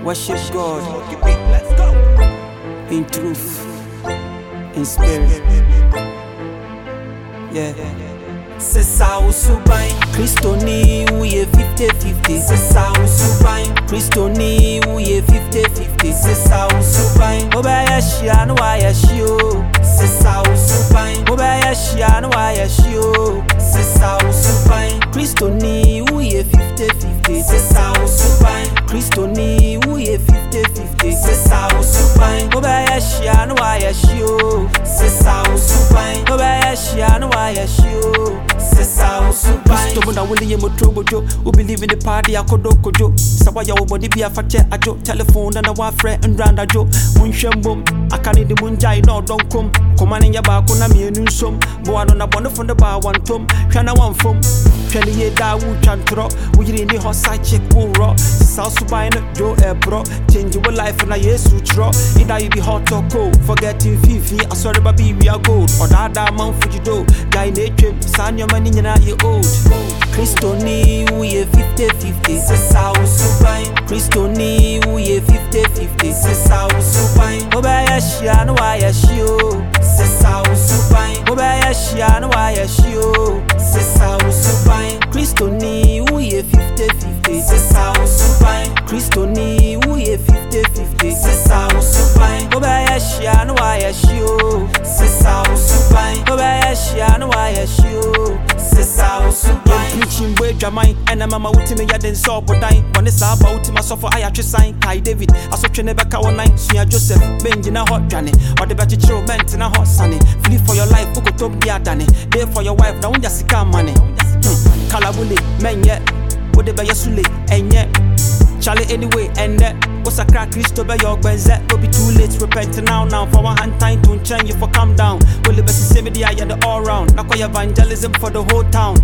Worship God in truth, in spirit. Yeah. Sesa usubai Kristo ni uye 50-50. Sesa usubai Kristo ni uye 50-50. Sesa usubai Obaya shia no waya shio. Sesa usubai Obaya shia no waya shio. Sesa usubai Kristo ni uye 50-50. Sesa usubai Kristo ni uye 50-50. Sesa usubai Obaya shia no waya shio. Sesa usubai Obaya shia no waya shio. Kristo muna wili ye mojo. Who believe in the party akodokojo. Sawa ya ubodi bi afache ajo. Telephone na wa friend and randa jo. Munshembom akani di munjai no donkom. Komani ya ba ko na mienu nsom. Bo ano na bono from the bar one tom. Hwana wan fom. Hwani ye da wu chantro. Wiri ni hot side chick wo ro. South Subai no jo ebro. Change your life na yesu tro. Either you be hot or cold. Forgetting fifi. I sorry baby we are gold. Or that man fujido. Guy nature. Sanya mani nyana ye old. Kristo ni uye 50-50. Sesa usubai Kristo ni uye 50-50. Sesa usubai Obaya shia no waya shio. Sesa usubai Obaya shia no waya shio. Sesa usubai Kristo ni uye 50-50. Sesa usubai Kristo ni uye 50-50. Sesa usubai Obaya shia no waya shio. Sesa usubai Obaya shia no waya shio. Sesa usubai preaching way jamai ena mama ultime ya den so bodai one saba ultima so for aya sign Kai David aso twene beka online Sua Joseph benji na hot dwane or the bechi ment na hot sunny flee for your life uko top dia dane day for your wife na unja sika money kalabule menye wode be yesule enye Charlie anyway and what's a crack Kristo be your benze go be too late repent now for one hand time to change you for calm down will the best say me the eye the all round na call evangelism for the whole town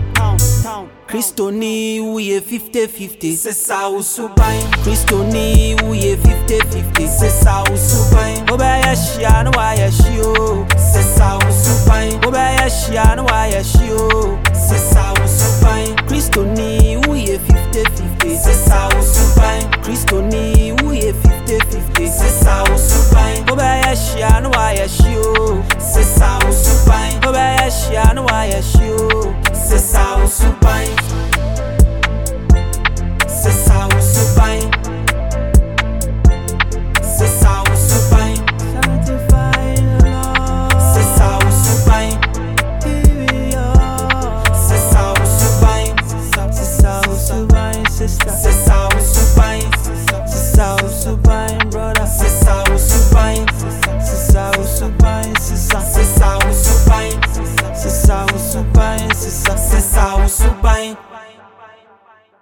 Kristo ni uye 50-50. Sesa usubai Kristo ni uye 50-50. Sesa usubai Obaya shia no waya shio. Sesa usubai Obaya shia no waya shio. Sesa usubai Kristo ni uye 50-50. Sesa usubai Kristo ni uye 50-50. Sesa usubai Obaya shia no waya shio. Sesa usubai Obaya shia no waya shio. Sesa usubai Sesa usubai Sesa usubai Sesa usubai Sesa usubai Sesa usubai sister Sesa usubai Sesa usubai brother Sesa usubai Sesa usubai sister Sesa usubai Sesa usubai sister Sesa usubai